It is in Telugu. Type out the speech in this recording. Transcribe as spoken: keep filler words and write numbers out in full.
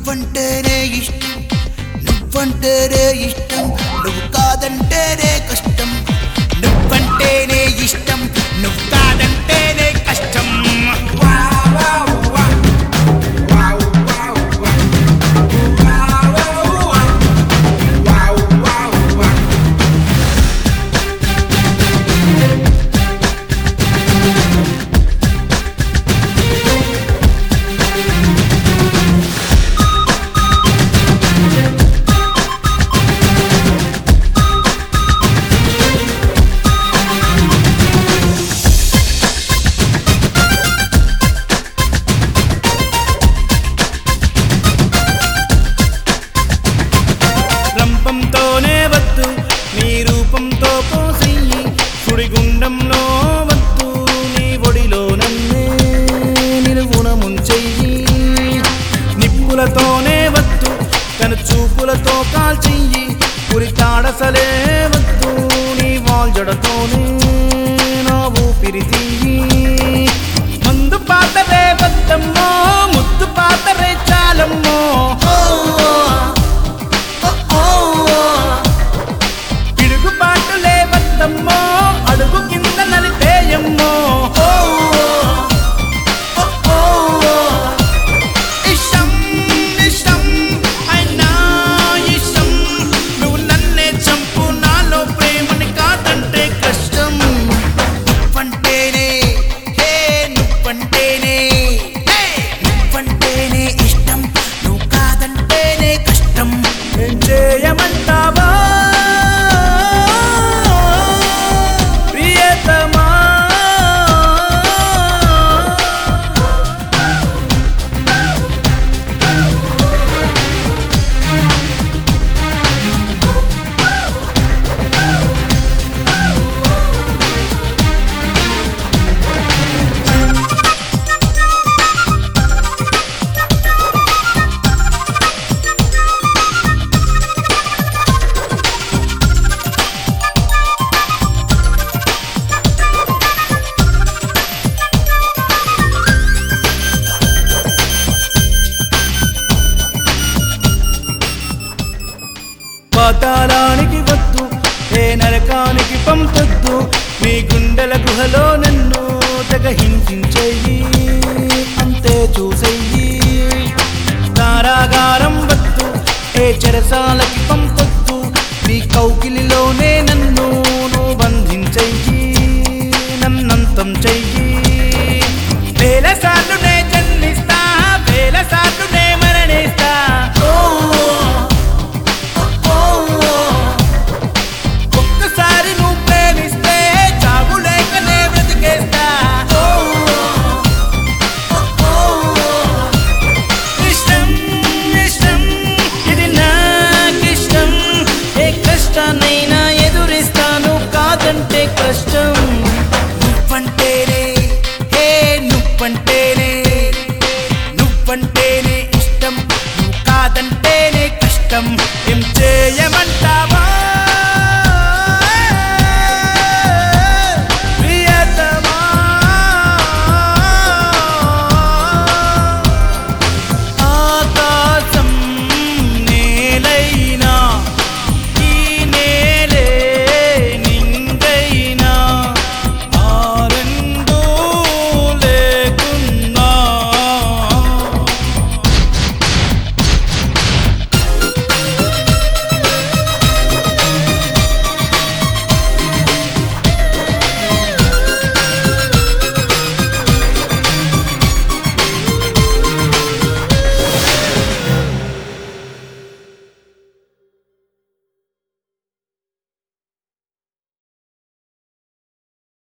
నువ్వంటేనే ఇష్టం నువ్వంటేనే ఇష్టం నువ్వు కాదంటేనే కష్టం నువ్వంటేనే ఇష్టం నువ్వు కాదంటేనే కష్టం రంపంతోనే వద్దు నీ రూపంతో పోసియ్యి సుడిగుండంలో వద్దు నీ ఒడిలో నన్నే నిలువున ముంచెయ్యి నిప్పులతోనే వద్దు కను చూపులతో కాల్చెయ్యి ఉరితాడసలే వద్దు నీ వాల్జడతోనే నా ఊపిరి తీయి మందు పాతరే వద్దమ్మో ముద్దు పాతరే చాలమ్మో పిడుగుపాటులే వద్దమ్మో అడుగు కింద నలిపేయమ్మో ఇష్టం ఇష్టం అయినా ఇష్టం నువ్వు నన్నే చంపు నాలో ప్రేమని కాదంటే కష్టం నువ్వంటేనే హే నువ్వంటేనే హే నువ్వంటేనే ఇష్టం నువ్వు కాదంటేనే కష్టం ఏం చేయమంటావా ప్రియతమా పాతాళానికి వద్దు ఏ నరకానికి పంపొద్దు నీ గుండెల గుహలో నన్ను తెగ హింసించెయ్యి అంతే చూసెయ్యి కారాగారం వద్దు ఏ చెరసాలకి పంపొద్దు నీ కౌకిలిలోనే నన్ను నువ్వు బంధించెయ్యి నన్నంతం చెయ్యి వేల సార్లు నే జన్మిస్తా వేల సార్లు నే మరణిస్తా ఒక్కసారి నువ్వు ప్రేమిస్తే చావులేకనే బ్రతికేస్తా ఇష్టం ఇష్టం ఇది నాకిష్టం ఏ కష్టాన్నైనా ఎదురిస్తాను కాదంటే కష్టం నువ్వంటేనే హే నువ్వంటేనే నువ్వంటేనే ఇష్టం నువ్వు కాదంటేనే కష్టం